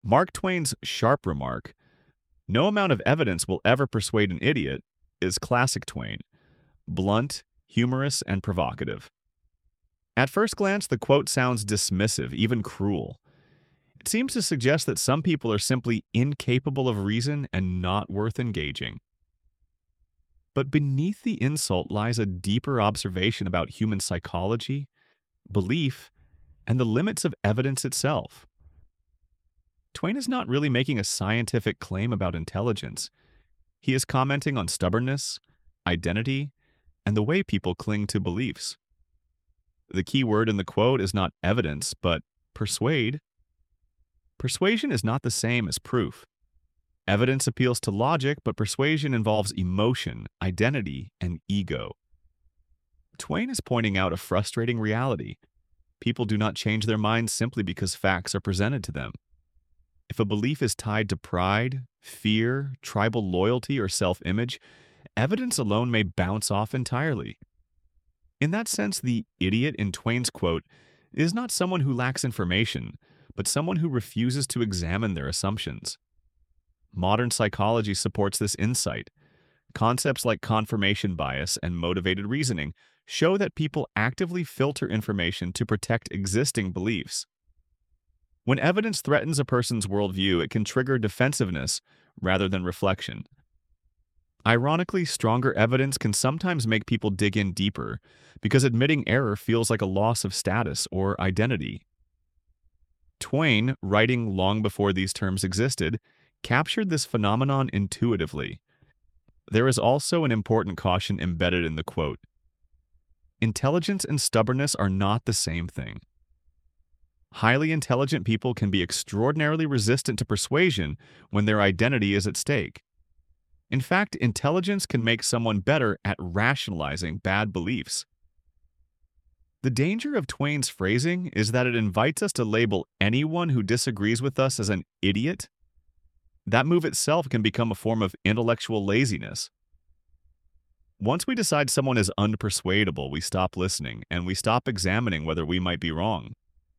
Mark Twain's sharp remark, "No amount of evidence will ever persuade an idiot," is classic Twain, blunt, humorous, and provocative. At first glance, the quote sounds dismissive, even cruel. It seems to suggest that some people are simply incapable of reason and not worth engaging. But beneath the insult lies a deeper observation about human psychology, belief, and the limits of evidence itself. Twain is not really making a scientific claim about intelligence. He is commenting on stubbornness, identity, and the way people cling to beliefs. The key word in the quote is not evidence, but persuade. Persuasion is not the same as proof. Evidence appeals to logic, but persuasion involves emotion, identity, and ego. Twain is pointing out a frustrating reality. People do not change their minds simply because facts are presented to them. If a belief is tied to pride, fear, tribal loyalty, or self-image, evidence alone may bounce off entirely. In that sense, the idiot in Twain's quote is not someone who lacks information, but someone who refuses to examine their assumptions. Modern psychology supports this insight. Concepts like confirmation bias and motivated reasoning show that people actively filter information to protect existing beliefs. When evidence threatens a person's worldview, it can trigger defensiveness rather than reflection. Ironically, stronger evidence can sometimes make people dig in deeper because admitting error feels like a loss of status or identity. Twain, writing long before these terms existed, captured this phenomenon intuitively. There is also an important caution embedded in the quote. Intelligence and stubbornness are not the same thing. Highly intelligent people can be extraordinarily resistant to persuasion when their identity is at stake. In fact, intelligence can make someone better at rationalizing bad beliefs. The danger of Twain's phrasing is that it invites us to label anyone who disagrees with us as an idiot. That move itself can become a form of intellectual laziness. Once we decide someone is unpersuadable, we stop listening and we stop examining whether we might be wrong.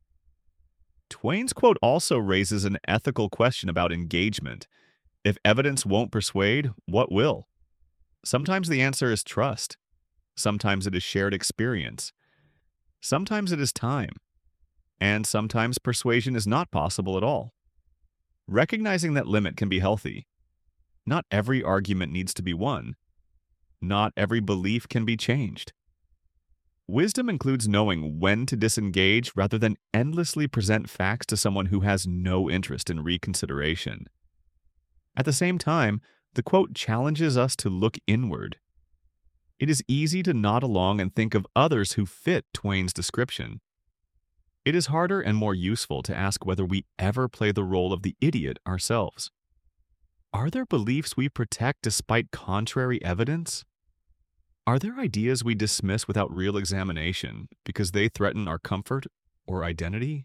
Twain's quote also raises an ethical question about engagement. If evidence won't persuade, what will? Sometimes the answer is trust. Sometimes it is shared experience. Sometimes it is time. And sometimes persuasion is not possible at all. Recognizing that limit can be healthy. Not every argument needs to be won. Not every belief can be changed. Wisdom includes knowing when to disengage rather than endlessly present facts to someone who has no interest in reconsideration. At the same time, the quote challenges us to look inward. It is easy to nod along and think of others who fit Twain's description. It is harder and more useful to ask whether we ever play the role of the idiot ourselves. Are there beliefs we protect despite contrary evidence? Are there ideas we dismiss without real examination because they threaten our comfort or identity?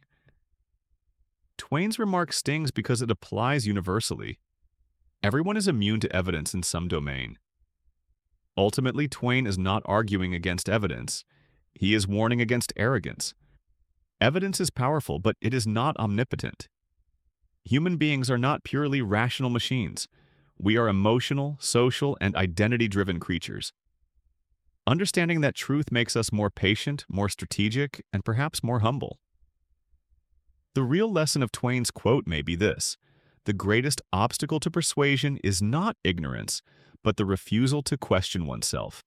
Twain's remark stings because it applies universally. Everyone is immune to evidence in some domain. Ultimately, Twain is not arguing against evidence. He is warning against arrogance. Evidence is powerful, but it is not omnipotent. Human beings are not purely rational machines. We are emotional, social, and identity-driven creatures. Understanding that truth makes us more patient, more strategic, and perhaps more humble. The real lesson of Twain's quote may be this: the greatest obstacle to persuasion is not ignorance, but the refusal to question oneself.